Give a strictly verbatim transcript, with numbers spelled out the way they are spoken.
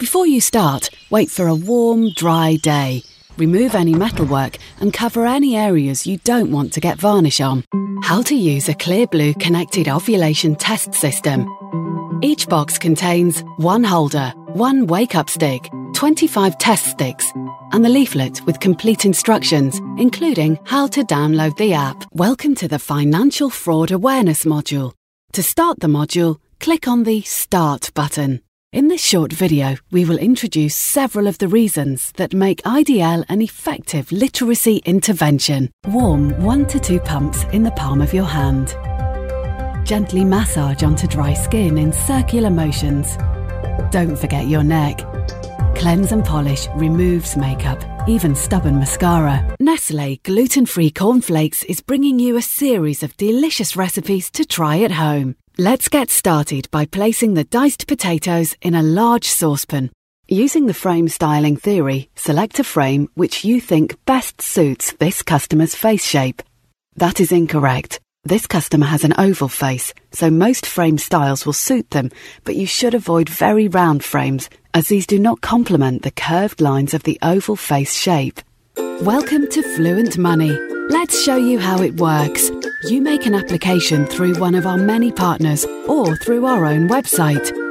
Before you start, wait for a warm, dry day. Remove any metalwork and cover any areas you don't want to get varnish on. How to use a Clearblue connected ovulation test system. Each box contains one holder, one wake-up stick, twenty-five test sticks, and the leaflet with complete instructions, including how to download the app. Welcome to the Financial Fraud Awareness module. To start the module, click on the Start button. In this short video, we will introduce several of the reasons that make I D L an effective literacy intervention. Warm one to two pumps in the palm of your hand. Gently massage onto dry skin in circular motions. Don't forget your neck. Cleanse and polish removes makeup, even stubborn mascara. Nestle gluten-free cornflakes is bringing you a series of delicious recipes to try at home. Let's get started by placing the diced potatoes in a large saucepan. Using the frame styling theory, select a frame which you think best suits this customer's face shape. That is incorrect. This customer has an oval face, so most frame styles will suit them, but you should avoid very round frames, as these do not complement the curved lines of the oval face shape. Welcome to Fluent Money. Let's show you how it works. You make an application through one of our many partners or through our own website.